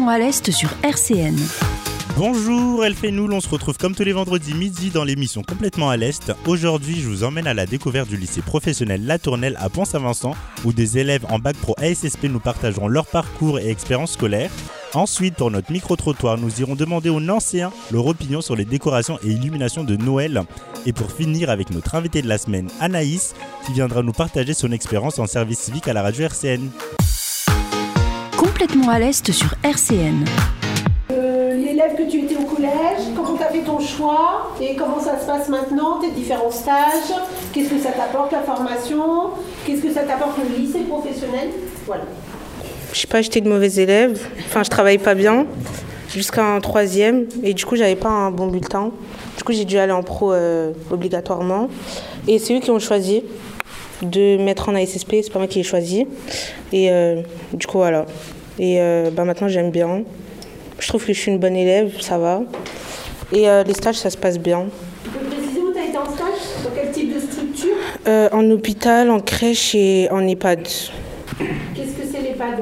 Complètement à l'Est sur RCN. Bonjour Elfenoul, on se retrouve comme tous les vendredis midi dans l'émission Complètement à l'Est. Aujourd'hui, je vous emmène à la découverte du lycée professionnel La Tournelle à Pont-Saint-Vincent, où des élèves en bac pro ASSP nous partageront leur parcours et expériences scolaires. Ensuite, pour notre micro-trottoir, nous irons demander aux Nancéens leur opinion sur les décorations et illuminations de Noël. Et pour finir avec notre invité de la semaine, Anaïs, qui viendra nous partager son expérience en service civique à la radio RCN. Complètement à l'Est sur RCN. L'élève que tu étais au collège, comment tu as fait ton choix et comment ça se passe maintenant, tes différents stages, qu'est-ce que ça t'apporte la formation, qu'est-ce que ça t'apporte le lycée professionnel, voilà. Je sais pas, j'étais de mauvais élève, enfin je travaillais pas bien jusqu'en 3e et du coup j'avais pas un bon bulletin. Du coup j'ai dû aller en pro obligatoirement et c'est eux qui ont choisi de mettre en ASSP, c'est pas moi qui l'ai choisi et du coup voilà. Et maintenant j'aime bien. Je trouve que je suis une bonne élève, ça va. Et les stages, ça se passe bien. Tu peux préciser où tu as été en stage? Dans quel type de structure? En hôpital, en crèche et en EHPAD. Qu'est-ce que c'est l'EHPAD?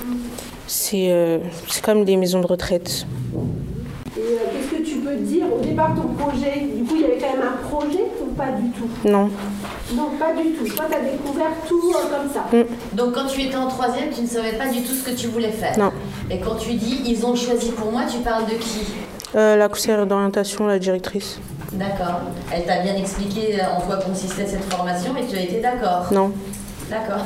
C'est comme des maisons de retraite. Et qu'est-ce que tu peux dire? Au départ, ton projet, du coup, il y avait quand même un projet ou pas du tout? Non. Non, pas du tout. Toi, tu as découvert tout comme ça. Donc, quand tu étais en 3e, tu ne savais pas du tout ce que tu voulais faire? Non. Et quand tu dis « ils ont choisi pour moi », tu parles de qui? La conseillère d'orientation, la directrice. D'accord. Elle t'a bien expliqué en quoi consistait cette formation et tu as été d'accord? Non. D'accord.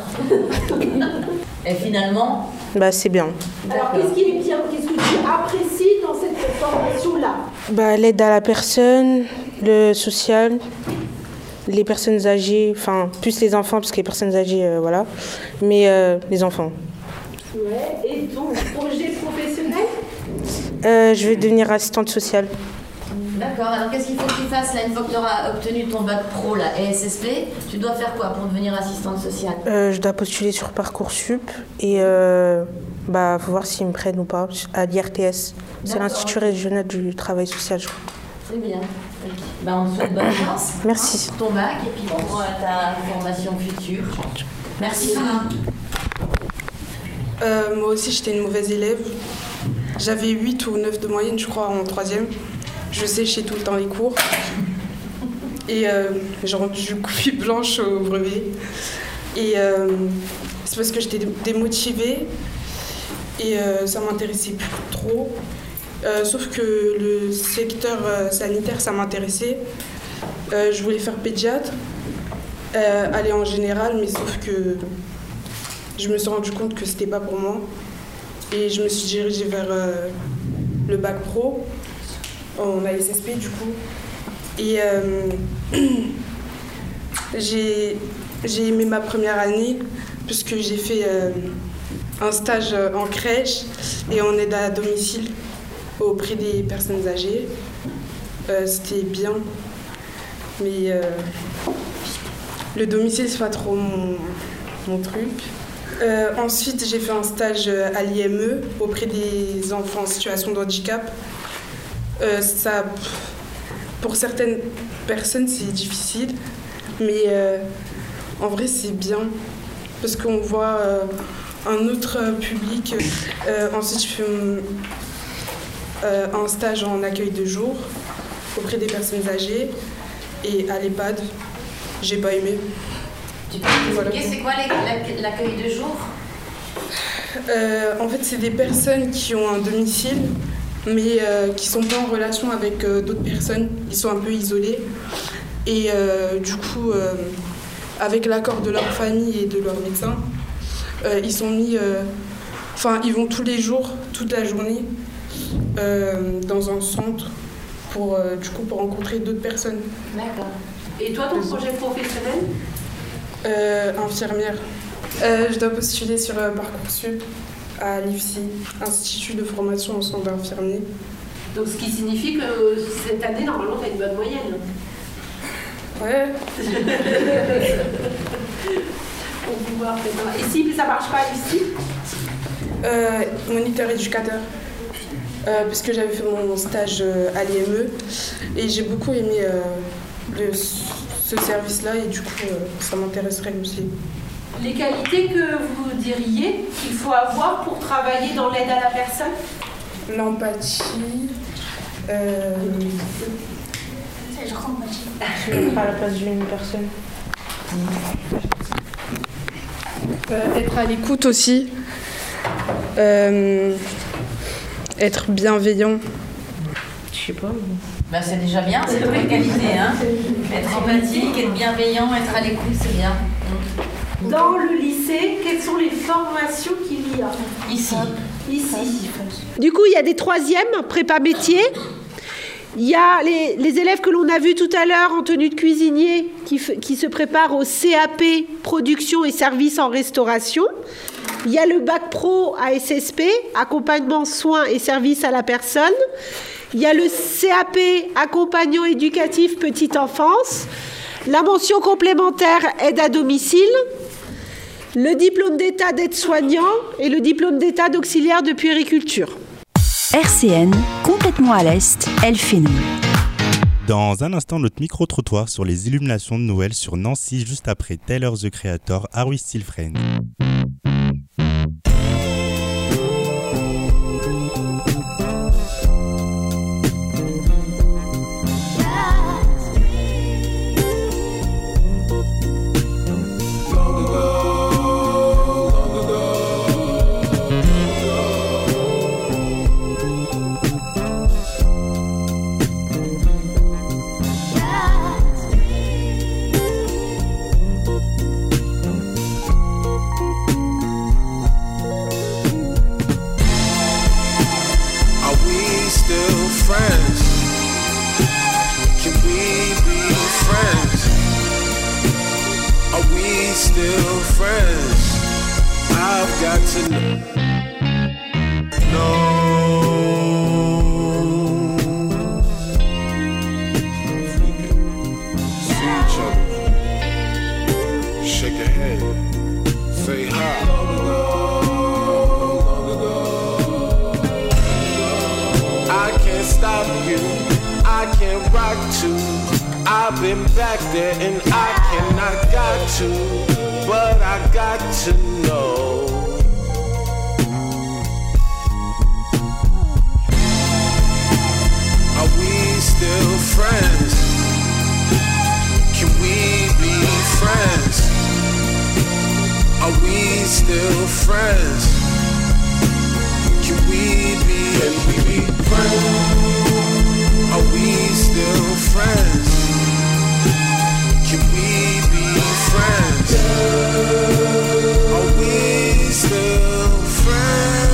Et finalement? C'est bien. Alors, qu'est-ce qui est bien? Qu'est-ce que tu apprécies dans cette formation-là? L'aide à la personne, le social, les personnes âgées, enfin, plus les enfants, parce que les personnes âgées, voilà, mais les enfants. Ouais. Et ton projet professionnel? Je vais devenir assistante sociale. D'accord. Alors, qu'est-ce qu'il faut que tu fasses là, une fois que tu auras obtenu ton bac pro, là, et SSP? Tu dois faire quoi pour devenir assistante sociale? Je dois postuler sur Parcoursup et faut voir s'ils me prennent ou pas à l'IRTS. C'est l'Institut régional du travail social, je crois. C'est bien. Okay. On te souhaite bonne chance. Merci. Pour ton bac et puis pour ta formation future. Merci. Moi aussi, j'étais une mauvaise élève. J'avais 8 ou 9 de moyenne, je crois, en 3e. Je séchais tout le temps les cours. Et j'ai rendu copie blanche au brevet. Et c'est parce que j'étais démotivée. Et ça m'intéressait plus trop. Sauf que le secteur sanitaire, ça m'intéressait. Je voulais faire pédiatre, aller en général, mais sauf que je me suis rendu compte que c'était pas pour moi. Et je me suis dirigée vers le bac pro, en ASSP du coup. Et j'ai aimé ma première année, puisque j'ai fait un stage en crèche et en aide à domicile auprès des personnes âgées. C'était bien, mais le domicile, c'est pas trop mon truc. Ensuite, j'ai fait un stage à l'IME auprès des enfants en situation de handicap. Ça, pour certaines personnes, c'est difficile, mais en vrai, c'est bien parce qu'on voit un autre public. Ensuite, je fais un stage en accueil de jour auprès des personnes âgées et à l'EHPAD. J'ai pas aimé. Tu peux m'expliquer c'est quoi l'accueil de jour? En fait, c'est des personnes qui ont un domicile, mais qui sont pas en relation avec d'autres personnes. Ils sont un peu isolés. Et du coup, avec l'accord de leur famille et de leur médecin, ils sont mis... ils vont tous les jours, toute la journée, dans un centre pour rencontrer d'autres personnes. D'accord. Et toi, ton projet professionnel? Infirmière. Je dois postuler sur Parcoursup à l'IFSI, Institut de formation en soins d'infirmiers. Donc ce qui signifie que cette année, normalement, tu as une bonne moyenne. Ouais. Pour pouvoir faire... Et si ça marche pas ici? Moniteur éducateur. Puisque j'avais fait mon stage à l'IME et j'ai beaucoup aimé ce service-là et du coup, ça m'intéresserait aussi. Les qualités que vous diriez qu'il faut avoir pour travailler dans l'aide à la personne? l'empathie. Je me mettrai à la place d'une personne. Être à l'écoute aussi. Être bienveillant. Je sais pas. Ben, c'est déjà bien, c'est de belle qualité. Hein. Être empathique, être bienveillant, être à l'écoute, c'est bien. Dans le lycée, quelles sont les formations qu'il y a? Ici. Du coup, il y a des troisièmes, prépa métier. Il y a les élèves que l'on a vus tout à l'heure en tenue de cuisinier qui se préparent au CAP production et services en restauration. Il y a le bac pro à SSP, accompagnement, soins et services à la personne. Il y a le CAP accompagnant éducatif petite enfance. La mention complémentaire aide à domicile. Le diplôme d'état d'aide-soignant et le diplôme d'état d'auxiliaire de puériculture. RCN, complètement à l'Est, Elfenou. Dans un instant, notre micro-trottoir sur les illuminations de Noël sur Nancy, juste après Tyler, the Creator, Are We Still Friends? I've been back there and I cannot got to, but I got to know. Are we still friends? Can we be friends? Are we still friends? Can we be friends? Are we still friends? Can we be friends? Are we still friends?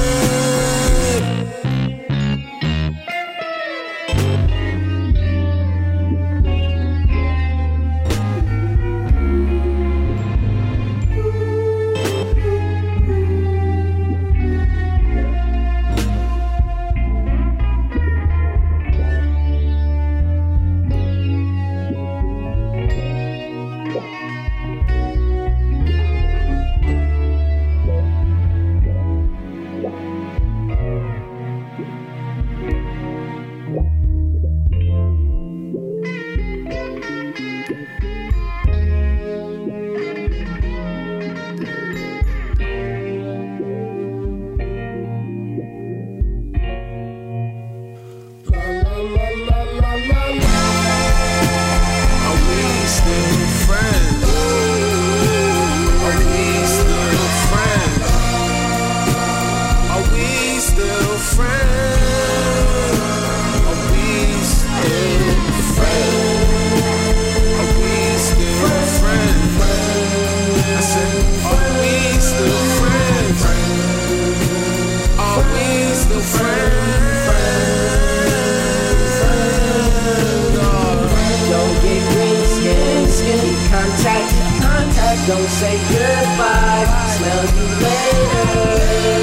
Don't say goodbye, smell you later.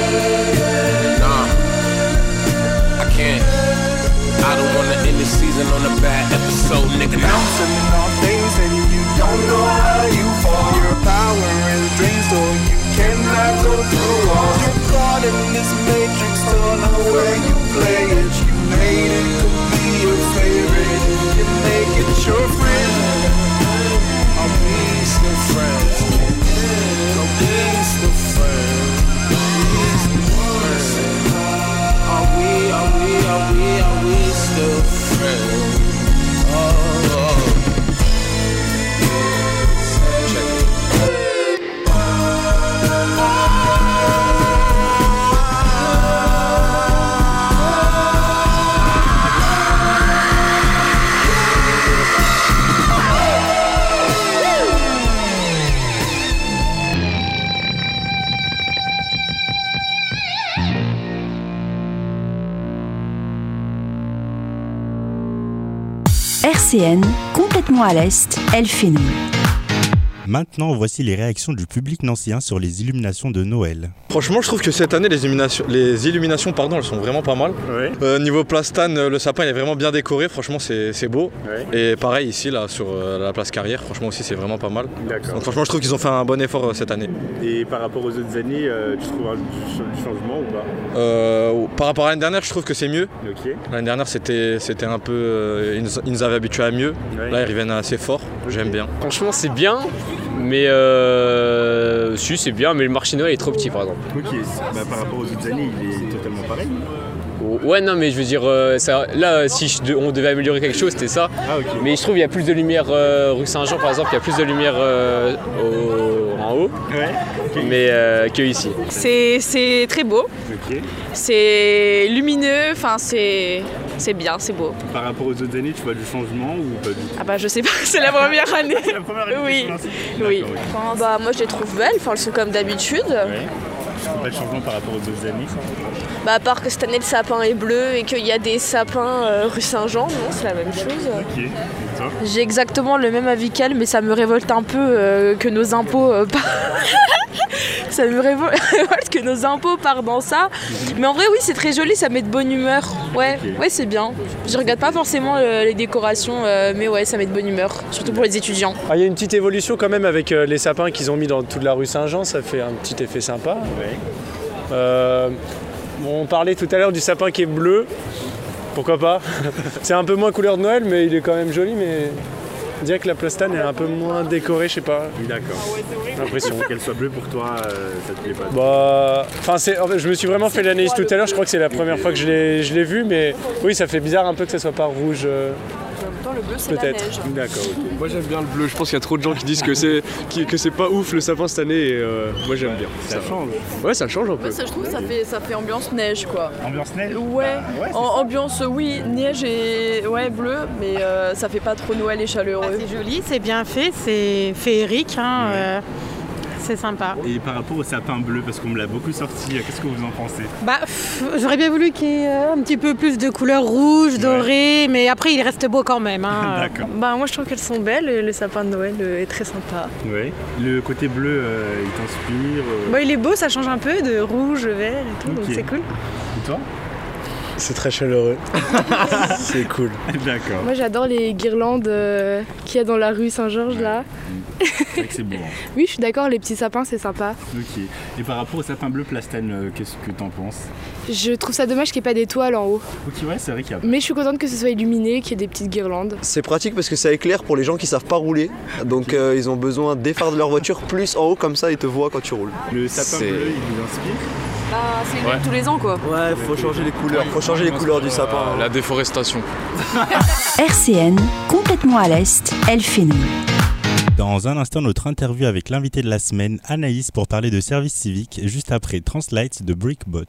Nah, I can't. I don't wanna end the season on a bad episode, nigga. Bouncing off things and you don't know how you fall. Your power is drained, so you cannot go through walls. You're caught in this matrix, don't know where you play it. You made it to be your favorite, you make it your friend. Are we still friends? Are we still friends? Are we still friends? Are we RCN, complètement à l'Est, elle fait nous. Maintenant, voici les réactions du public nancéen sur les illuminations de Noël. Franchement, je trouve que cette année, les illuminations, elles sont vraiment pas mal. Ouais. Niveau Plastane, le sapin il est vraiment bien décoré, franchement c'est beau. Ouais. Et pareil ici, là, sur la place Carrière, franchement aussi c'est vraiment pas mal. D'accord. Donc franchement, je trouve qu'ils ont fait un bon effort cette année. Et par rapport aux autres années, tu trouves du changement ou pas? Par rapport à l'année dernière, je trouve que c'est mieux. Okay. L'année dernière, c'était un peu... ils nous avaient habitués à mieux. Ouais. Là, ils reviennent assez fort. Okay. J'aime bien. Franchement, c'est bien. Mais si c'est bien, mais le marché Noël est trop petit par exemple. Ok, par rapport aux autres années, il est totalement pareil. Ouais, non, mais je veux dire, là, si on devait améliorer quelque chose, c'était ça. Ah, okay. Mais je trouve qu'il y a plus de lumière rue Saint-Jean, par exemple, il y a plus de lumière en haut, ouais. Okay. Mais que ici. C'est très beau, okay. C'est lumineux, enfin c'est bien, c'est beau. Par rapport aux autres années, tu vois du changement ou pas du tout? Ah bah je sais pas, c'est la première année. C'est la première année. Oui. Oui. Bah moi je les trouve belles, enfin elles sont comme d'habitude. Ouais. Pas de changement par rapport aux autres années? Bah à part que cette année le sapin est bleu et qu'il y a des sapins rue Saint-Jean, non, c'est la même chose. Ok, et toi? J'ai exactement le même avis qu'elle, mais ça me révolte un peu que nos impôts ça me révolte que nos impôts partent dans ça. Mais en vrai oui, c'est très joli, ça met de bonne humeur. Ouais, okay. Ouais, c'est bien. Je regarde pas forcément les décorations, mais ouais, ça met de bonne humeur, surtout pour les étudiants. Il y a une petite évolution quand même avec les sapins qu'ils ont mis dans toute la rue Saint-Jean, ça fait un petit effet sympa. Ouais. On parlait tout à l'heure du sapin qui est bleu, pourquoi pas. C'est un peu moins couleur de Noël, mais il est quand même joli, mais on dirait que la Plastane est un peu moins décorée, je sais pas. D'accord. J'ai l'impression. Qu'elle soit bleue pour toi, ça te plaît pas? Bah, je me suis vraiment fait l'analyse tout à l'heure, je crois que c'est la première fois que je l'ai vu, mais oui, ça fait bizarre un peu que ça soit pas rouge. Le bleu, c'est la neige. D'accord, okay. Moi j'aime bien le bleu, je pense qu'il y a trop de gens qui disent que c'est pas ouf le sapin cette année et moi j'aime bien. Ça change. Ouais, ça change un peu. Ouais, ça, je trouve que ça fait ambiance neige quoi. Ambiance neige? Ouais, ambiance oui, neige et bleu, mais ça fait pas trop Noël et chaleureux. C'est joli, c'est bien fait, c'est féerique. Hein, c'est sympa. Et par rapport au sapin bleu, parce qu'on me l'a beaucoup sorti, qu'est-ce que vous en pensez? J'aurais bien voulu qu'il y ait un petit peu plus de couleurs rouges, dorées, mais après il reste beau quand même. Hein. D'accord. Moi je trouve qu'elles sont belles et le sapin de Noël est très sympa. Ouais. Le côté bleu, il t'inspire il est beau, ça change un peu de rouge, vert et tout, donc c'est cool. Et toi? C'est très chaleureux. C'est cool. D'accord. Moi j'adore les guirlandes qu'il y a dans la rue Saint-Georges là. C'est vrai que c'est beau. Hein. Oui, je suis d'accord, les petits sapins c'est sympa. Ok. Et par rapport au sapin bleu Plastane, qu'est-ce que t'en penses? Je trouve ça dommage qu'il n'y ait pas d'étoiles en haut. Ok, ouais, c'est vrai qu'il y a. Mais je suis contente que ce soit illuminé, qu'il y ait des petites guirlandes. C'est pratique parce que ça éclaire pour les gens qui savent pas rouler. Donc ils ont besoin des phares de leur voiture plus en haut, comme ça ils te voient quand tu roules. Le sapin bleu, il vous inspire? C'est une tous les ans quoi. Ouais, faut changer les couleurs, du sapin. La déforestation. RCN, complètement à l'Est, elle fait nous. Dans un instant, notre interview avec l'invité de la semaine, Anaïs, pour parler de service civique, juste après Translight de Brickbot.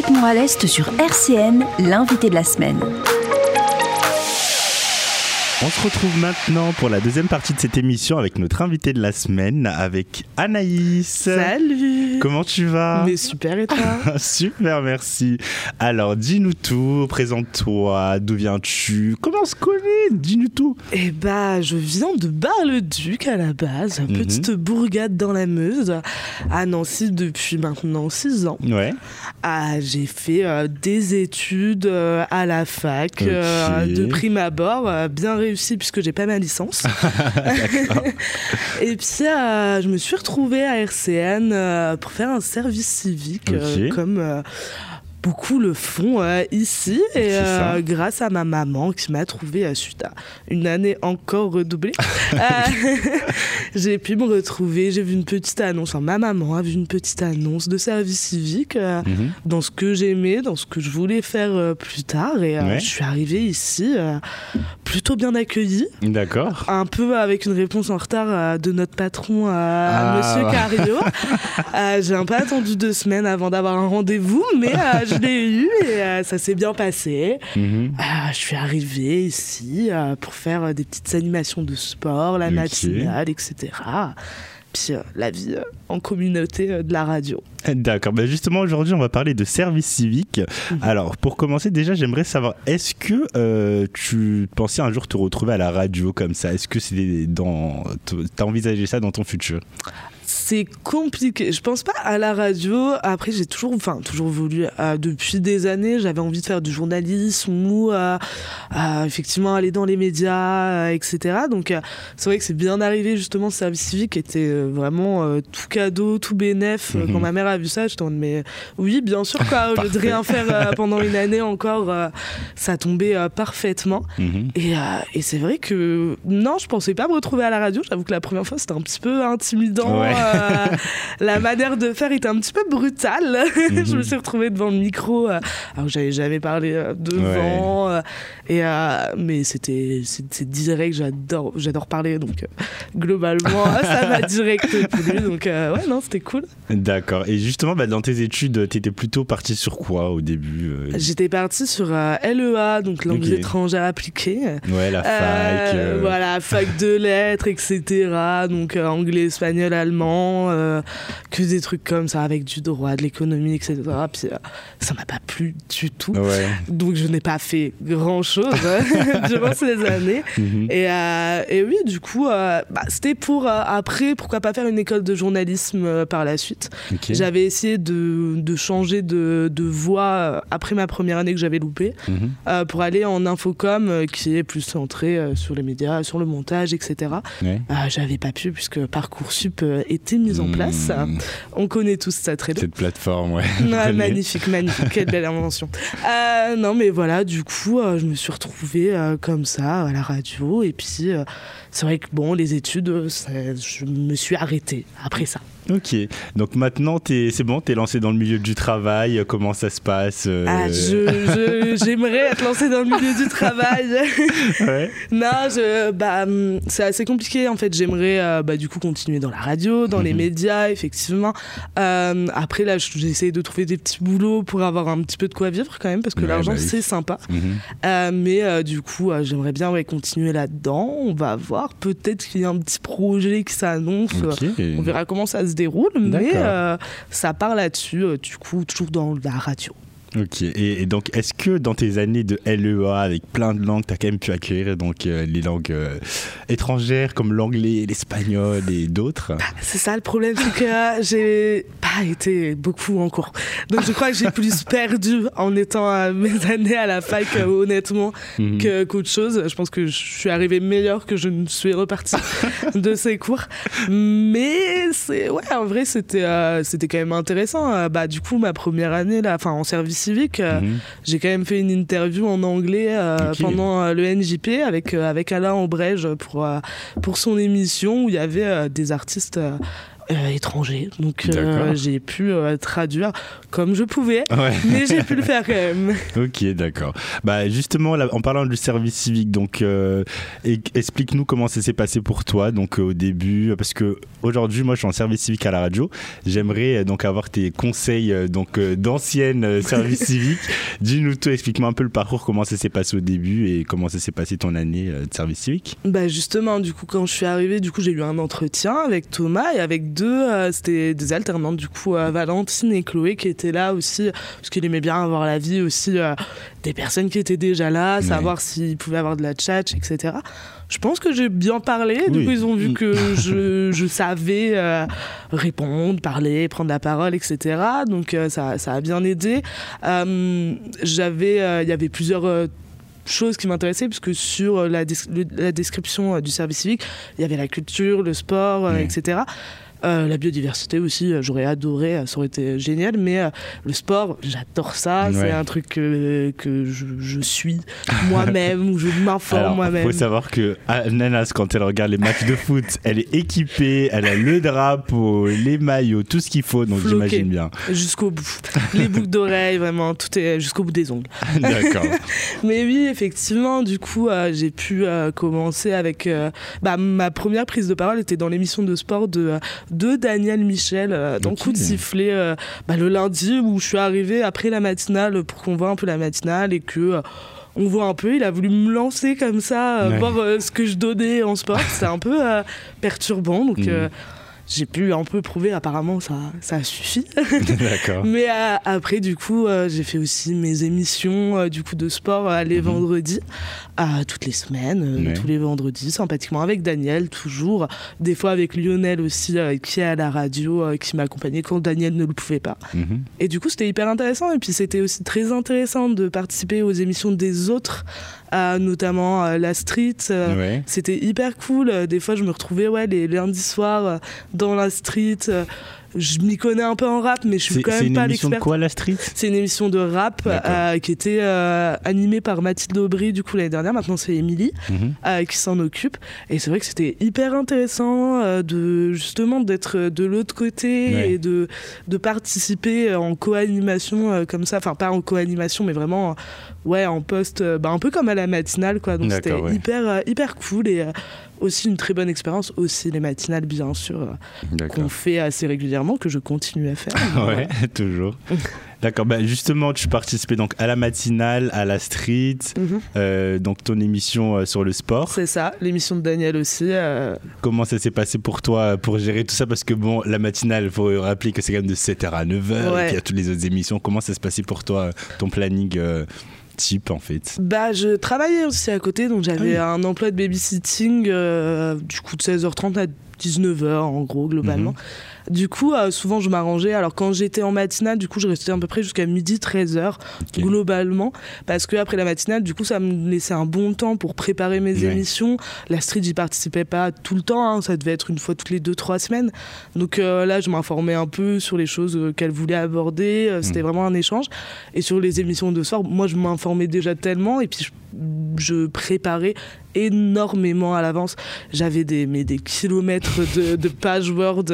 Complètement à l'Est sur RCN, l'invité de la semaine. On se retrouve maintenant pour la deuxième partie de cette émission avec notre invité de la semaine, avec Anaïs. Salut. Comment tu vas? Mais super, et toi? Super, merci. Alors, dis-nous tout, présente-toi, d'où viens-tu? Comment on se connaît? Dis-nous tout. Eh bah, je viens de Bar-le-Duc à la base, petite bourgade dans la Meuse, à Nancy depuis maintenant 6 ans. Ouais. J'ai fait des études à la fac, de prime abord, bien réussi puisque j'ai pas ma licence. Et puis je me suis retrouvée à RCN pour faire un service civique comme beaucoup le font ici, et grâce à ma maman qui m'a trouvé suite à une année encore redoublée, j'ai pu me retrouver. J'ai vu une petite annonce, enfin, ma maman a vu une petite annonce de service civique dans ce que j'aimais, dans ce que je voulais faire plus tard, et je suis arrivée ici plutôt bien accueillie. D'accord. Un peu avec une réponse en retard de notre patron, Monsieur Cario. J'ai un peu attendu 2 semaines avant d'avoir un rendez-vous, mais je l'ai eu et ça s'est bien passé. Je suis arrivée ici pour faire des petites animations de sport, la matinale, etc. Puis la vie en communauté de la radio. D'accord, bah justement aujourd'hui on va parler de service civique. Alors pour commencer déjà j'aimerais savoir, est-ce que tu pensais un jour te retrouver à la radio comme ça? Est-ce que t'as envisagé ça dans ton futur? C'est compliqué. Je pense pas à la radio. Après, j'ai toujours voulu, depuis des années, j'avais envie de faire du journalisme ou effectivement aller dans les médias, etc. Donc, c'est vrai que c'est bien arrivé, justement, ce service civique était vraiment tout cadeau, tout bénef. Quand ma mère a vu ça, j'étais en mode, mais oui, bien sûr, quoi. Au lieu de rien faire pendant une année encore, ça tombait parfaitement. Et c'est vrai que, non, je pensais pas me retrouver à la radio. J'avoue que la première fois, c'était un petit peu intimidant. Ouais. La manière de faire était un petit peu brutale. Je me suis retrouvée devant le micro, alors que j'avais jamais parlé devant. Mais c'est direct, j'adore parler, donc globalement ça m'a direct plu. Donc ouais, non, c'était cool. D'accord. Et justement, dans tes études, t'étais plutôt partie sur quoi au début? J'étais partie sur LEA, donc langue étrangère appliquée. Ouais, la fac. Voilà, fac de lettres, etc. Donc anglais, espagnol, allemand, que des trucs comme ça, avec du droit, de l'économie, etc. Puis ça m'a pas plu du tout. Ouais. Donc je n'ai pas fait grand chose durant ces années. Et oui, du coup, c'était pour après, pourquoi pas faire une école de journalisme par la suite. J'avais essayé de changer de voie après ma première année que j'avais loupée, pour aller en infocom, qui est plus centré sur les médias, sur le montage, etc. J'avais pas pu puisque Parcoursup était mise en place. On connaît tous ça très bien. Cette plateforme, magnifique, quelle belle invention. Non, mais voilà, du coup, je me suis retrouvée comme ça à la radio, et puis c'est vrai que les études, je me suis arrêtée après ça. Ok, donc maintenant c'est bon, t'es lancé dans le milieu du travail, comment ça se passe? J'aimerais être lancée dans le milieu du travail. Non, c'est assez compliqué en fait. J'aimerais du coup continuer dans la radio, dans les médias, effectivement. Après là, j'essaie de trouver des petits boulots pour avoir un petit peu de quoi vivre quand même, parce que l'argent c'est sympa. Mais du coup, j'aimerais bien continuer là-dedans. On va voir, peut-être qu'il y a un petit projet qui s'annonce. On verra comment ça se déroule, mais ça part là-dessus, du coup, toujours dans la radio. Ok, et donc est-ce que dans tes années de LEA avec plein de langues, tu as quand même pu acquérir les langues étrangères comme l'anglais, l'espagnol et d'autres? C'est ça le problème, c'est que j'ai pas été beaucoup en cours. Donc je crois que j'ai plus perdu en étant à mes années à la fac, honnêtement, qu'autre chose. Je pense que je suis arrivée meilleure que je ne suis repartie de ces cours. Mais en vrai, c'était quand même intéressant. Du coup, ma première année, là, en service civique, j'ai quand même fait une interview en anglais pendant le NJP avec Alain Aubrège pour son émission où il y avait des artistes étranger. Donc D'accord. j'ai pu traduire comme je pouvais, mais j'ai pu le faire quand même. Ok, d'accord. Bah justement, là, en parlant du service civique, donc explique-nous comment ça s'est passé pour toi, donc au début, parce que aujourd'hui, moi, je suis en service civique à la radio. J'aimerais donc avoir tes conseils d'ancienne service civique. Dis-nous tout, explique-moi un peu le parcours, comment ça s'est passé au début et comment ça s'est passé ton année de service civique. Bah justement, du coup, quand je suis arrivée, du coup, j'ai eu un entretien avec Thomas et avec c'était des alternantes, du coup, Valentine et Chloé qui étaient là aussi, parce qu'il aimait bien avoir l'avis aussi des personnes qui étaient déjà là, savoir s'ils pouvaient avoir de la tchatch, etc. Je pense que j'ai bien parlé, du coup ils ont vu que je savais répondre, parler, prendre la parole, etc. Donc ça a bien aidé. Il y avait plusieurs choses qui m'intéressaient, puisque sur la description du service civique, il y avait la culture, le sport, etc. La biodiversité aussi, j'aurais adoré, ça aurait été génial, mais le sport, j'adore ça, c'est un truc que je suis moi-même, où je m'informe moi-même. Il faut savoir que Ananas, quand elle regarde les matchs de foot, elle est équipée, elle a le drapeau, les maillots, tout ce qu'il faut, donc j'imagine bien. Jusqu'au bout. Les boucles d'oreilles, vraiment, tout est jusqu'au bout des ongles. D'accord. Mais oui, effectivement, du coup, j'ai pu commencer avec... ma première prise de parole était dans l'émission de sport de Daniel Michel, dans Coup de sifflet, le lundi où je suis arrivée après la matinale pour qu'on voit un peu la matinale et que on voit un peu, il a voulu me lancer comme ça, voir ce que je donnais en sport. C'était un peu perturbant, donc j'ai pu un peu prouver, apparemment ça suffit. D'accord. Mais après, du coup, j'ai fait aussi mes émissions du coup, de sport les vendredis, toutes les semaines, tous les vendredis, sympathiquement avec Daniel, toujours. Des fois avec Lionel aussi, qui est à la radio, qui m'accompagnait quand Daniel ne le pouvait pas. Et du coup, c'était hyper intéressant. Et puis, c'était aussi très intéressant de participer aux émissions des autres, notamment la street. C'était hyper cool. Des fois, je me retrouvais les lundis soirs dans la street. Je m'y connais un peu en rap, mais je suis quand même pas l'expert. C'est une émission de quoi, la street ? C'est une émission de rap qui était animée par Mathilde Aubry, du coup, l'année dernière. Maintenant, c'est Émilie qui s'en occupe. Et c'est vrai que c'était hyper intéressant justement d'être de l'autre côté et de participer en co-animation comme ça. Enfin, pas en co-animation, mais vraiment en poste, un peu comme à la matinale, quoi. Donc, c'était hyper cool et aussi une très bonne expérience. Aussi les matinales, bien sûr, qu'on fait assez régulièrement, que je continue à faire. Ouais, toujours. D'accord, justement, tu participais donc à la matinale, à la street, donc ton émission sur le sport. C'est ça, l'émission de Daniel aussi. Comment ça s'est passé pour toi pour gérer tout ça ? Parce que la matinale, il faut rappeler que c'est quand même de 7h à 9h, et qu'il y a toutes les autres émissions. Comment ça s'est passé pour toi, ton planning type en fait? Je travaillais aussi à côté, donc j'avais un emploi de babysitting du coup de 16h30 à 19h en gros globalement. Du coup, souvent je m'arrangeais. Alors quand j'étais en matinale, du coup je restais à peu près jusqu'à midi 13h globalement, parce que après la matinale, du coup ça me laissait un bon temps pour préparer mes émissions. La street, j'y participais pas tout le temps, ça devait être une fois toutes les 2-3 semaines. Donc là je m'informais un peu sur les choses qu'elle voulait aborder. C'était vraiment un échange. Et sur les émissions de soir, moi je m'informais déjà tellement, et puis je préparais énormément à l'avance. J'avais des kilomètres de pages Word,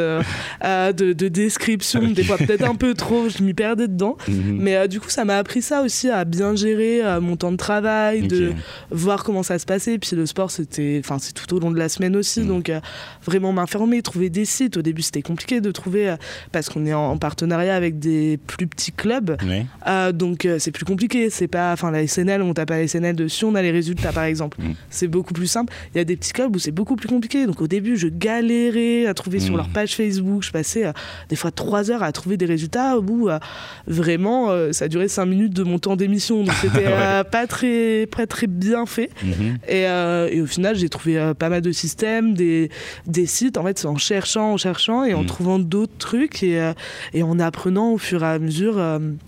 de description, des fois peut-être un peu trop, je m'y perdais dedans. Mais du coup, ça m'a appris ça aussi, à bien gérer mon temps de travail, de voir comment ça se passait. Et puis le sport, c'est tout au long de la semaine aussi. Donc vraiment m'informer, trouver des sites. Au début, c'était compliqué de trouver, parce qu'on est en partenariat avec des plus petits clubs. Donc c'est plus compliqué. C'est pas, la SNL, on tape à la SNL dessus, on a les résultats par exemple. C'est beaucoup plus simple. Il y a des petits clubs où c'est beaucoup plus compliqué. Donc au début, je galérais à trouver sur leur page Facebook. Je passais des fois 3 heures à trouver des résultats. Au bout, vraiment, ça durait 5 minutes de mon temps d'émission. Donc c'était pas très bien fait. Et au final, j'ai trouvé pas mal de systèmes, des sites, en fait, en cherchant et en trouvant d'autres trucs et en apprenant au fur et à mesure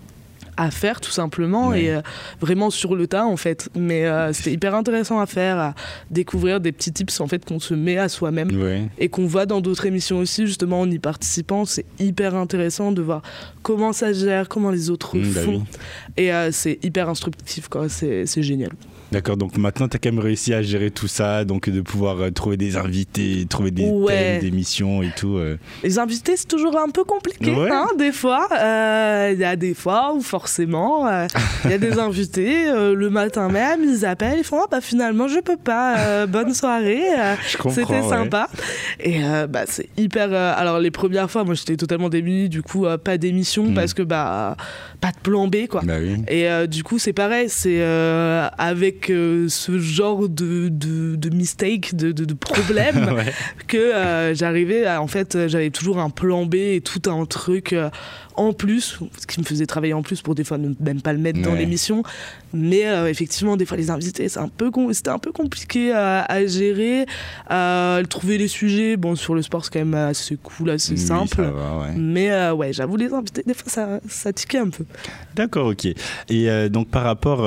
à faire tout simplement et vraiment sur le tas en fait, mais c'était hyper intéressant à faire, à découvrir des petits tips en fait qu'on se met à soi-même et qu'on voit dans d'autres émissions aussi, justement en y participant. C'est hyper intéressant de voir comment ça gère, comment les autres font et c'est hyper instructif quoi, c'est génial. D'accord, donc maintenant tu as quand même réussi à gérer tout ça, donc de pouvoir trouver des invités, trouver des thèmes, des missions et tout. Les invités, c'est toujours un peu compliqué, des fois. Il y a des fois où forcément, il y a des invités, le matin même, ils appellent, ils font finalement je peux pas, bonne soirée, c'était sympa. Et c'est hyper... alors les premières fois, moi j'étais totalement démunie, du coup pas d'émission parce que pas de plan B quoi. Et du coup c'est pareil, c'est avec ce genre de mistake, de problème que j'arrivais à, en fait j'avais toujours un plan B et tout un truc en plus, ce qui me faisait travailler en plus pour des fois ne même pas le mettre dans l'émission, mais effectivement des fois les invités c'était un peu compliqué à gérer, trouver les sujets, bon sur le sport c'est quand même assez cool, assez simple, mais j'avoue les invités des fois ça tiquait un peu. D'accord, ok. Et donc par rapport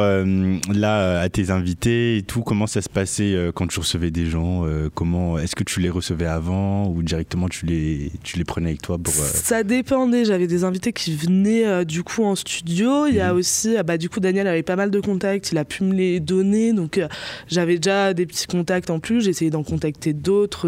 là à tes invités et tout, comment ça se passait quand tu recevais des gens, comment est-ce que tu les recevais avant ou directement tu les prenais avec toi pour Ça dépendait, j'avais des invités qui venaient du coup en studio, il y a aussi du coup Daniel avait pas mal de contacts, il a pu me les donner, donc j'avais déjà des petits contacts en plus, j'ai essayé d'en contacter d'autres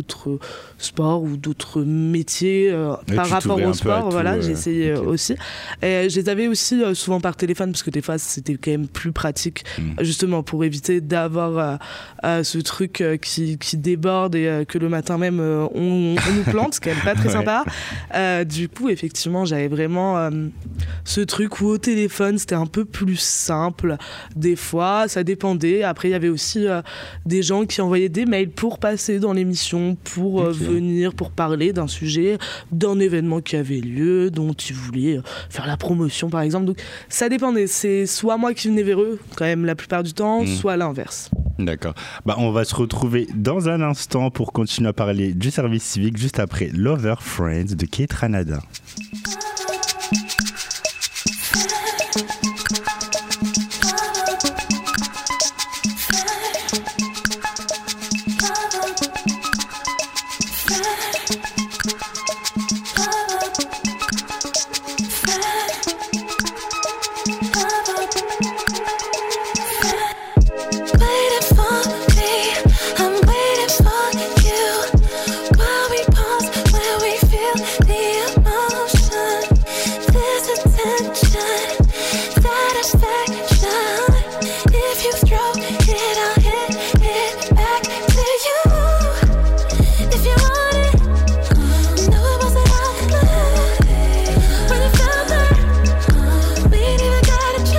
sports ou d'autres métiers par rapport au sport, j'ai essayé aussi, et je les avais aussi souvent par téléphone parce que des fois c'était quand même plus pratique justement pour éviter d'avoir ce truc qui déborde et que le matin même on nous plante, c'est quand même pas très sympa. Du coup effectivement j'avais vraiment ce truc où au téléphone c'était un peu plus simple, des fois ça dépendait. Après il y avait aussi des gens qui envoyaient des mails pour passer dans l'émission, pour venir, pour parler d'un sujet, d'un événement qui avait lieu, dont ils voulaient faire la promotion par exemple. Donc ça dépendait, c'est soit moi qui venais vers eux quand même la plupart du temps, soit l'inverse. D'accord. On va se retrouver dans un instant pour continuer à parler du service civique juste après Lover Friends de Kate Ranada. Gotta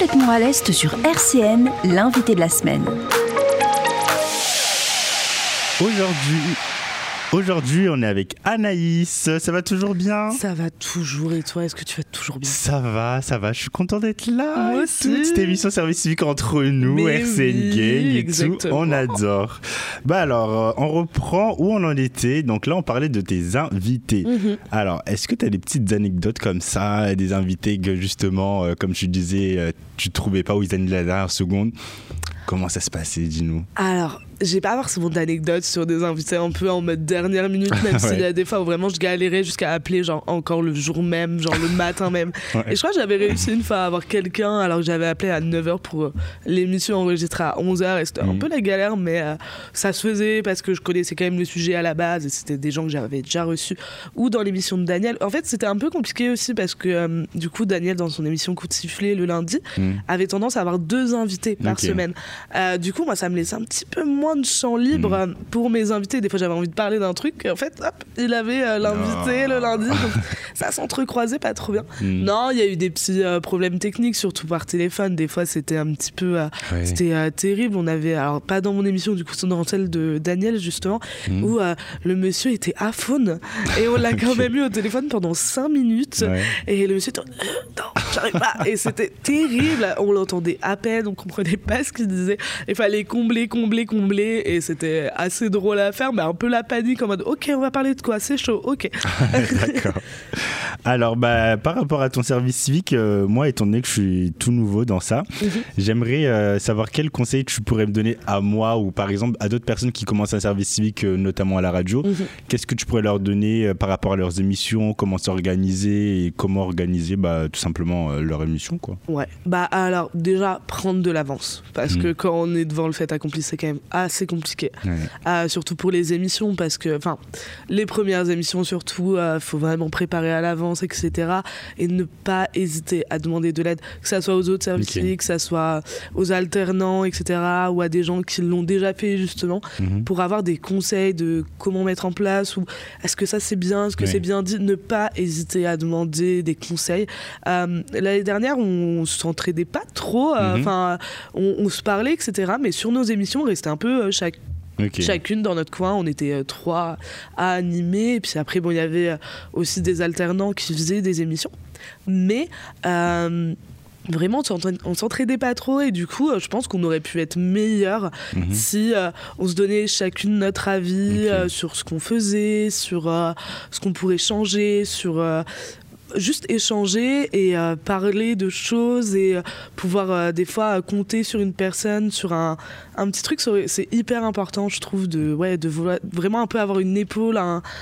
Complètement à l'Est sur RCN, l'invité de la semaine. Aujourd'hui, on est avec Anaïs. Ça va toujours bien ? Ça va toujours. Et toi, est-ce que tu vas toujours bien ? Ça va. Je suis content d'être là. Moi aussi. Petite émission service civique entre nous, Mais RCN oui, Gang et exactement. tout. On adore. Alors, on reprend où on en était. Donc là, on parlait de tes invités. Alors, est-ce que tu as des petites anecdotes comme ça, des invités que justement, comme tu disais, tu trouvais pas où ils allaient la dernière seconde ? Comment ça se passait, dis-nous. Alors, j'ai pas forcément d'anecdotes sur des invités un peu en mode dernière minute, même s'il y a des fois où vraiment je galérais jusqu'à appeler genre encore le jour même, genre le matin même. Et je crois que j'avais réussi une fois à avoir quelqu'un alors que j'avais appelé à 9h pour l'émission enregistrée à 11h et c'était un peu la galère, mais ça se faisait parce que je connaissais quand même le sujet à la base et c'était des gens que j'avais déjà reçus. Ou dans l'émission de Daniel. En fait, c'était un peu compliqué aussi parce que du coup, Daniel, dans son émission Coup de sifflet le lundi, avait tendance à avoir 2 invités par semaine. Du coup, moi, ça me laissait un petit peu moins de champ libre pour mes invités. Des fois, j'avais envie de parler d'un truc. Et en fait, hop, il avait l'invité le lundi. Donc, ça s'entrecroisait pas trop bien. Non, il y a eu des petits problèmes techniques, surtout par téléphone. Des fois, c'était un petit peu... C'était terrible. On avait... Alors, pas dans mon émission, du coup, c'est dans celle de Daniel, justement, où le monsieur était aphone. Et on l'a quand même eu au téléphone pendant 5 minutes. Et le monsieur était... non, j'arrive pas. Et c'était terrible. On l'entendait à peine. On comprenait pas ce qu'il disait. Il fallait combler et c'était assez drôle à faire, mais un peu la panique en mode ok, on va parler de quoi, c'est chaud, ok. D'accord. Alors par rapport à ton service civique, moi étant donné que je suis tout nouveau dans ça, j'aimerais savoir quels conseils tu pourrais me donner à moi ou par exemple à d'autres personnes qui commencent un service civique, notamment à la radio. Qu'est-ce que tu pourrais leur donner par rapport à leurs émissions, comment s'organiser et comment organiser tout simplement leur émission, quoi. Ouais, alors déjà prendre de l'avance parce que quand on est devant le fait accompli, c'est quand même assez compliqué. Surtout pour les émissions, parce que les premières émissions surtout, faut vraiment préparer à l'avance, etc. Et ne pas hésiter à demander de l'aide, que ça soit aux autres services civiques, que ça soit aux alternants, etc. ou à des gens qui l'ont déjà fait justement, pour avoir des conseils de comment mettre en place, ou est-ce que ça c'est bien, est-ce que c'est bien dit. Ne pas hésiter à demander des conseils. L'année dernière, on s'entraidait pas trop, on se parlait, etc. Mais sur nos émissions, on restait un peu chacune dans notre coin. On était 3 à animer. Et puis après, il y avait aussi des alternants qui faisaient des émissions. Mais vraiment, on s'entraidait pas trop. Et du coup, je pense qu'on aurait pu être meilleurs si on se donnait chacune notre avis sur ce qu'on faisait, sur ce qu'on pourrait changer, sur... juste échanger et parler de choses et pouvoir des fois compter sur une personne, sur un petit truc. C'est hyper important, je trouve, de vouloir vraiment un peu avoir une épaule,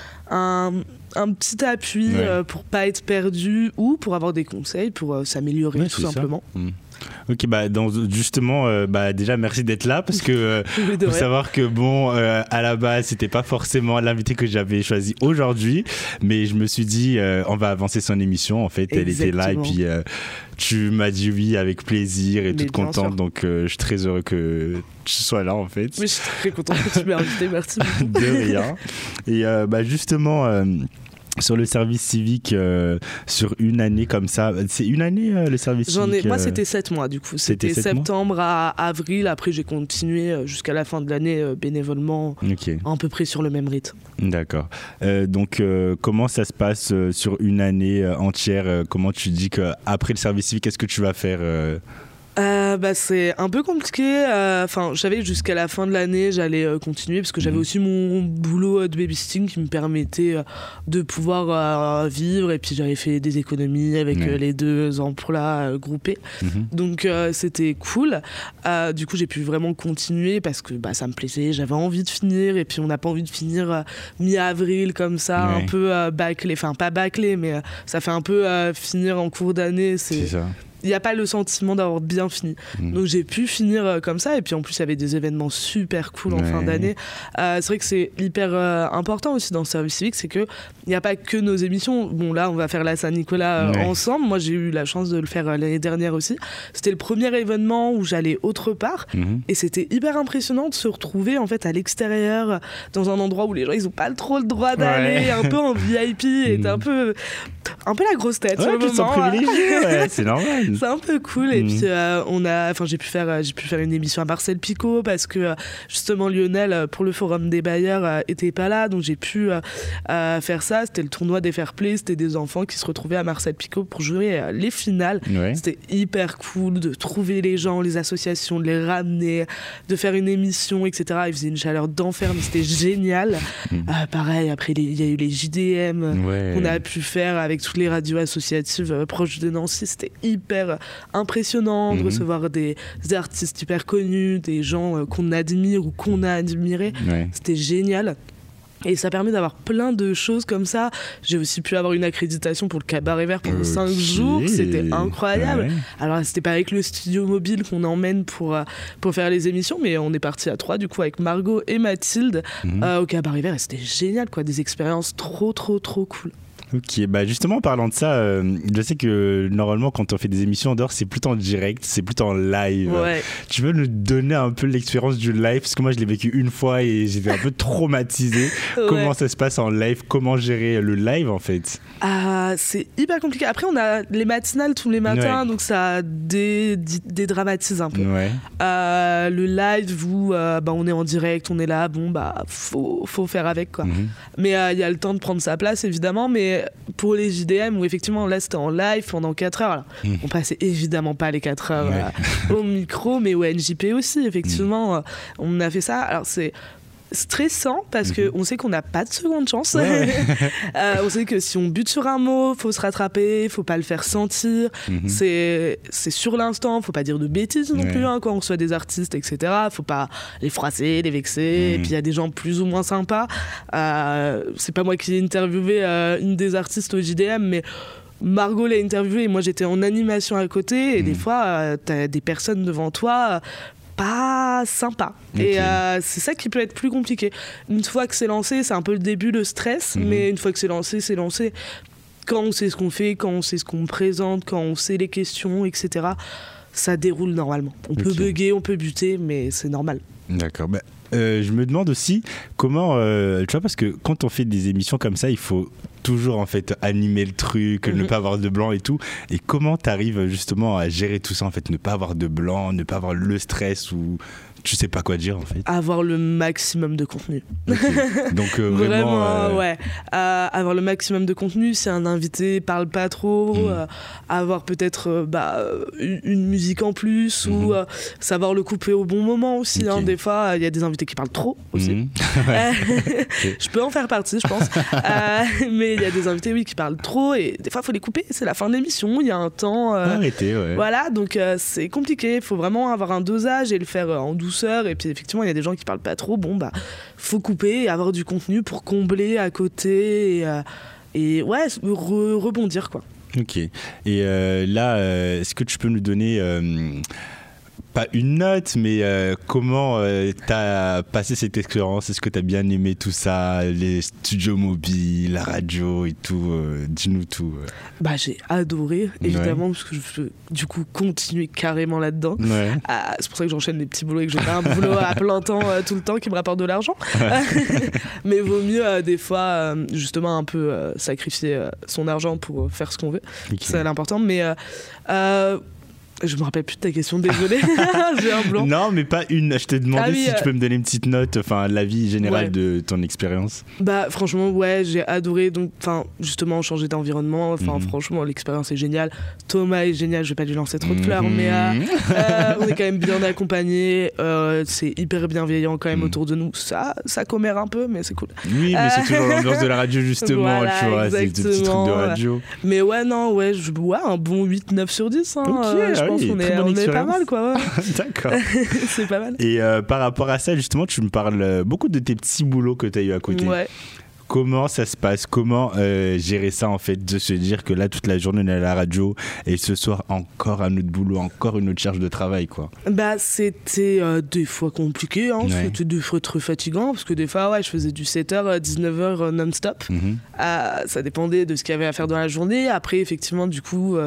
un petit appui pour pas être perdu ou pour avoir des conseils pour s'améliorer tout simplement. Ok, justement, déjà merci d'être là parce que faut savoir que à la base c'était pas forcément l'invité que j'avais choisi aujourd'hui, mais je me suis dit on va avancer son émission. En fait, elle était là et puis tu m'as dit oui avec plaisir et toute contente, donc je suis très heureux que tu sois là en fait. Oui, je suis très contente que tu m'aies invité, merci. De rien. Et justement. Sur le service civique, sur une année comme ça, c'est une année le service civique Moi c'était 7 mois du coup, c'était septembre à avril, après j'ai continué jusqu'à la fin de l'année bénévolement, à peu près sur le même rythme. D'accord. Donc comment ça se passe sur une année entière, comment tu dis qu'après le service civique, qu'est-ce que tu vas faire c'est un peu compliqué. Je savais jusqu'à la fin de l'année j'allais continuer parce que j'avais aussi mon boulot de babysitting qui me permettait de pouvoir vivre, et puis j'avais fait des économies avec les 2 emplois groupés, donc c'était cool. Du coup j'ai pu vraiment continuer parce que ça me plaisait, j'avais envie de finir, et puis on n'a pas envie de finir mi-avril comme ça, un peu bâclé, pas bâclé, mais ça fait un peu finir en cours d'année, c'est ça. Il n'y a pas le sentiment d'avoir bien fini. Donc j'ai pu finir comme ça, et puis en plus il y avait des événements super cool en fin d'année. C'est vrai que c'est hyper important aussi dans le service civique, c'est qu'il n'y a pas que nos émissions. Là on va faire la Saint-Nicolas ensemble. Moi j'ai eu la chance de le faire l'année dernière aussi. C'était le premier événement où j'allais autre part, et c'était hyper impressionnant de se retrouver en fait à l'extérieur, dans un endroit où les gens ils n'ont pas trop le droit d'aller, un peu en VIP, et t'es un peu la grosse tête sur le moment. C'est normal. C'est un peu cool. Et puis j'ai pu faire une émission à Marcel Picot parce que justement Lionel pour le Forum des Bailleurs était pas là, donc j'ai pu faire ça. C'était le tournoi des Fair Play, c'était des enfants qui se retrouvaient à Marcel Picot pour jouer les finales. C'était hyper cool de trouver les gens, les associations, de les ramener, de faire une émission, etc. Il faisait une chaleur d'enfer, mais c'était génial. Pareil, après il y a eu les JDM qu'on a pu faire avec toutes les radios associatives proches de Nancy. C'était hyper impressionnant de recevoir des artistes hyper connus, des gens qu'on admire ou qu'on a admirés. C'était génial. Et ça permet d'avoir plein de choses comme ça. J'ai aussi pu avoir une accréditation pour le Cabaret Vert pendant 5 jours. C'était incroyable. Alors, c'était pas avec le studio mobile qu'on emmène pour faire les émissions, mais on est parti à 3, du coup, avec Margot et Mathilde au Cabaret Vert. Et c'était génial, quoi. Des expériences trop cool. Ok, bah justement en parlant de ça, je sais que normalement quand on fait des émissions en dehors c'est plutôt en direct, c'est plutôt en live. Tu veux nous donner un peu l'expérience du live, parce que moi je l'ai vécu une fois et j'étais un peu traumatisée. Comment ça se passe en live, comment gérer le live en fait? C'est hyper compliqué. Après on a les matinales tous les matins, donc ça dédramatise un peu. Le live où on est en direct, on est là, faut faire avec quoi. Mais il y a le temps de prendre sa place évidemment, mais pour les JDM où effectivement là c'était en live pendant 4 heures, alors, on passait évidemment pas les 4 heures au micro, mais au NJP aussi effectivement on a fait ça. Alors c'est stressant parce qu'on sait qu'on n'a pas de seconde chance. On sait que si on bute sur un mot, faut se rattraper, faut pas le faire sentir. C'est sur l'instant, faut pas dire de bêtises non plus quand on reçoit des artistes, etc. Faut pas les froisser, les vexer. Et puis il y a des gens plus ou moins sympas. C'est pas moi qui ai interviewé une des artistes au JDM, mais Margot l'a interviewée et moi j'étais en animation à côté. Et des fois, t'as des personnes devant toi pas sympa. Et c'est ça qui peut être plus compliqué. Une fois que c'est lancé, c'est un peu le début, le stress, mais une fois que c'est lancé, c'est lancé. Quand on sait ce qu'on fait, quand on sait ce qu'on présente, quand on sait les questions, etc., ça déroule normalement. On peut bugger, on peut buter, mais c'est normal. D'accord. Je me demande aussi comment, tu vois, parce que quand on fait des émissions comme ça, il faut toujours en fait animer le truc, ne pas avoir de blanc et tout. Et comment t'arrives justement à gérer tout ça en fait, ne pas avoir de blanc, ne pas avoir le stress ou tu sais pas quoi dire en fait. Avoir le maximum de contenu. Donc vraiment avoir le maximum de contenu. Si un invité parle pas trop, avoir peut-être une musique en plus ou savoir le couper au bon moment aussi. Des fois il y a des invités qui parlent trop aussi. Je peux en faire partie, je pense. Mais il y a des invités qui parlent trop et des fois il faut les couper. C'est la fin de l'émission, il y a un temps. Arrêtez, Voilà, donc c'est compliqué. Il faut vraiment avoir un dosage et le faire en douceur. Et puis effectivement il y a des gens qui parlent pas trop, faut couper et avoir du contenu pour combler à côté et rebondir quoi. Ok. Et là est-ce que tu peux nous donner pas une note, mais comment t'as passé cette expérience? Est-ce que t'as bien aimé tout ça, les studios mobiles, la radio et tout? Dis-nous tout. J'ai adoré, évidemment, parce que je veux du coup continuer carrément là-dedans. C'est pour ça que j'enchaîne les petits boulots et que j'ai pas un boulot à plein temps tout le temps qui me rapporte de l'argent. Mais vaut mieux des fois justement un peu sacrifier son argent pour faire ce qu'on veut. C'est l'important. Mais je me rappelle plus de ta question, désolé. J'ai un blanc. Non, mais pas une. Je t'ai demandé si tu peux me donner une petite note, l'avis général de ton expérience. Franchement, j'ai adoré. Donc, justement, changer d'environnement. Franchement, l'expérience est géniale. Thomas est génial. Je vais pas lui lancer trop de fleurs, mais on est quand même bien accompagnés. C'est hyper bienveillant quand même autour de nous. Ça commère un peu, mais c'est cool. Oui, mais c'est toujours l'ambiance de la radio, justement. Voilà, tu vois, c'est des petits trucs de radio. Mais un bon 8-9 sur 10. Je pense qu'on est pas mal, quoi. D'accord. C'est pas mal. Et par rapport à ça, justement, tu me parles beaucoup de tes petits boulots que tu as eu à côté. Comment ça se passe? Comment gérer ça en fait, de se dire que là toute la journée on est à la radio et ce soir encore un autre boulot, encore une autre charge de travail quoi? C'était des fois compliqué, c'était des fois très fatigant parce que des fois je faisais du 7h à 19h non-stop. Ça dépendait de ce qu'il y avait à faire dans la journée. Après effectivement du coup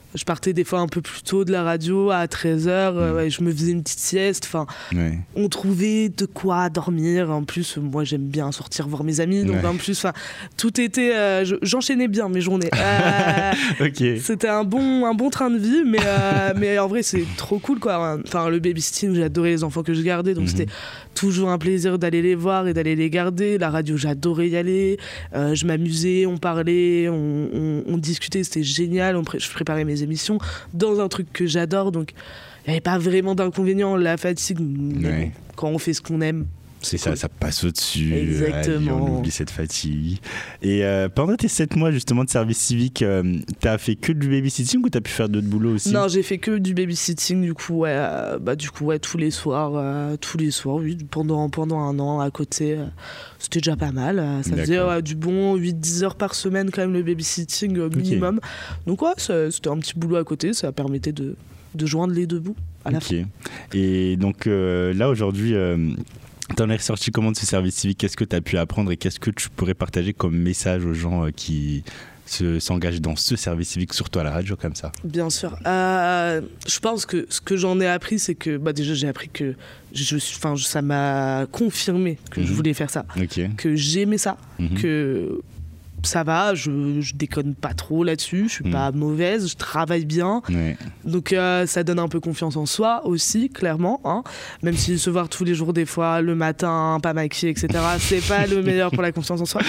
Je partais des fois un peu plus tôt de la radio à 13h, je me faisais une petite sieste. Enfin, on trouvait de quoi dormir. En plus, moi j'aime bien sortir voir mes amis, donc en plus, tout était. J'enchaînais bien mes journées. C'était un bon train de vie, mais en vrai c'est trop cool quoi. Enfin, le babysitting, j'adorais les enfants que je gardais, donc c'était toujours un plaisir d'aller les voir et d'aller les garder. La radio, j'adorais y aller. Je m'amusais, on parlait, on discutait, c'était génial. Je préparais mes émissions dans un truc que j'adore, donc il n'y avait pas vraiment d'inconvénient. La fatigue, mais quand on fait ce qu'on aime, c'est ça, ça passe au-dessus. Exactement. On oublie cette fatigue. Et pendant tes 7 mois justement de service civique, t'as fait que du babysitting ou t'as pu faire d'autres boulots aussi? Non, j'ai fait que du babysitting du coup, tous les soirs, oui, pendant un an à côté. C'était déjà pas mal. Ça faisait du bon 8-10 heures par semaine quand même le babysitting minimum. Donc c'était un petit boulot à côté, ça permettait de joindre les deux bouts à la fin. Et donc là aujourd'hui, t'en es ressorti comment de ce service civique? Qu'est-ce que tu as pu apprendre et qu'est-ce que tu pourrais partager comme message aux gens qui s'engagent dans ce service civique, surtout à la radio comme ça? Bien sûr. Je pense que ce que j'en ai appris, c'est que déjà j'ai appris que ça m'a confirmé que je voulais faire ça, que j'aimais ça, que ça va, je déconne pas trop là-dessus, je suis pas mauvaise, je travaille bien, donc ça donne un peu confiance en soi aussi, clairement, hein. Même si se voir tous les jours des fois, le matin, pas maquillé, etc., c'est pas le meilleur pour la confiance en soi.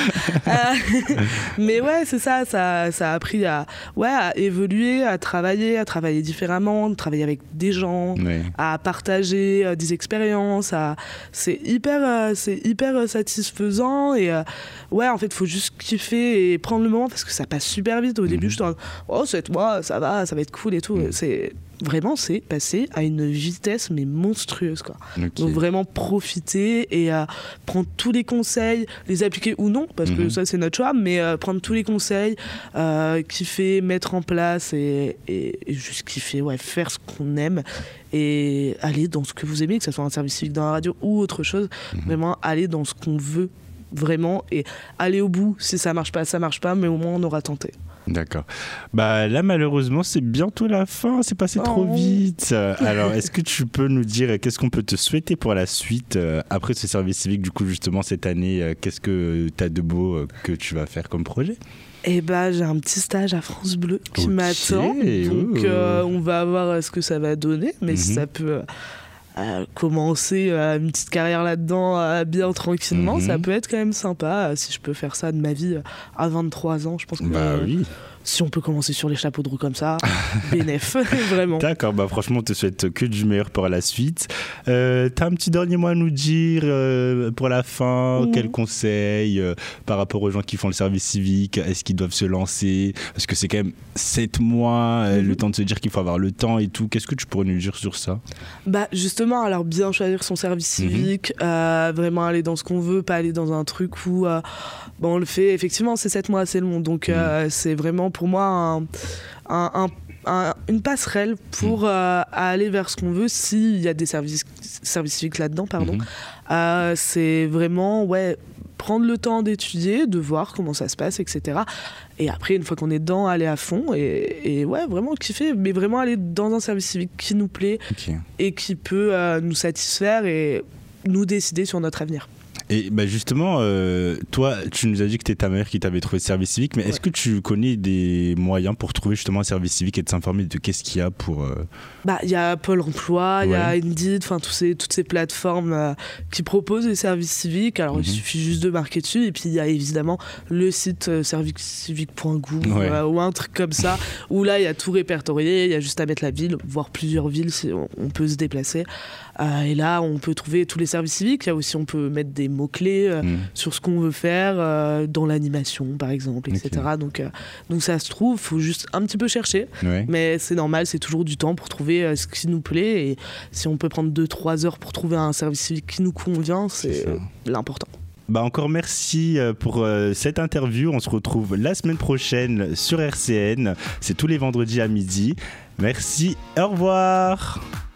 Mais ouais, c'est ça a appris à évoluer, à travailler différemment, de travailler avec des gens, à partager des expériences, c'est hyper satisfaisant, et en fait, faut juste kiffer et prendre le moment parce que ça passe super vite. Au début, je te dis 7 mois, ça va être cool et tout. C'est passé à une vitesse mais monstrueuse quoi. Donc vraiment profiter et prendre tous les conseils, les appliquer ou non parce que ça c'est notre choix, mais prendre tous les conseils, kiffer, mettre en place et juste kiffer, faire ce qu'on aime et aller dans ce que vous aimez, que ce soit un service civique dans la radio ou autre chose. Vraiment aller dans ce qu'on veut vraiment et aller au bout. Si ça marche pas, mais au moins on aura tenté. D'accord. Là malheureusement c'est bientôt la fin, c'est passé trop vite. Alors est-ce que tu peux nous dire qu'est-ce qu'on peut te souhaiter pour la suite après ce service civique, du coup justement cette année, qu'est-ce que tu as de beau que tu vas faire comme projet? J'ai un petit stage à France Bleu qui m'attend, donc on va voir ce que ça va donner, mais si ça peut commencer une petite carrière là-dedans bien tranquillement, ça peut être quand même sympa si je peux faire ça de ma vie à 23 ans. Je pense que si on peut commencer sur les chapeaux de roue comme ça, bénéf, vraiment. D'accord, franchement on te souhaite que du meilleur pour la suite. T'as un petit dernier mot à nous dire pour la fin? Quel conseil par rapport aux gens qui font le service civique? Est-ce qu'ils doivent se lancer? Parce que c'est quand même 7 mois, le temps de se dire qu'il faut avoir le temps et tout. Qu'est-ce que tu pourrais nous dire sur ça? Justement, alors bien choisir son service civique, vraiment aller dans ce qu'on veut, pas aller dans un truc où on le fait, effectivement c'est 7 mois, c'est long, donc c'est vraiment pour moi une passerelle pour aller vers ce qu'on veut s'il y a des services civiques là-dedans, c'est vraiment prendre le temps d'étudier, de voir comment ça se passe, etc. Et après, une fois qu'on est dedans, aller à fond et vraiment kiffer, mais vraiment aller dans un service civique qui nous plaît et qui peut nous satisfaire et nous décider sur notre avenir. Et justement, toi, tu nous as dit que c'était ta mère qui t'avait trouvé service civique, mais est-ce que tu connais des moyens pour trouver justement un service civique et de s'informer de qu'est-ce qu'il y a pour... Il y a Pôle emploi, il y a Indeed, toutes ces plateformes qui proposent des services civiques. Alors il suffit juste de marquer dessus, et puis il y a évidemment le site servicecivique.gouv ou un truc comme ça, où là il y a tout répertorié, il y a juste à mettre la ville, voire plusieurs villes si on peut se déplacer. Et là on peut trouver tous les services civiques. Il y a aussi, on peut mettre des mots-clés sur ce qu'on veut faire dans l'animation par exemple, etc. Donc ça se trouve, il faut juste un petit peu chercher, mais c'est normal, c'est toujours du temps pour trouver ce qui nous plaît, et si on peut prendre 2-3 heures pour trouver un service civique qui nous convient, c'est l'important. Encore merci pour cette interview. On se retrouve la semaine prochaine sur RCN, c'est tous les vendredis à midi. Merci, au revoir.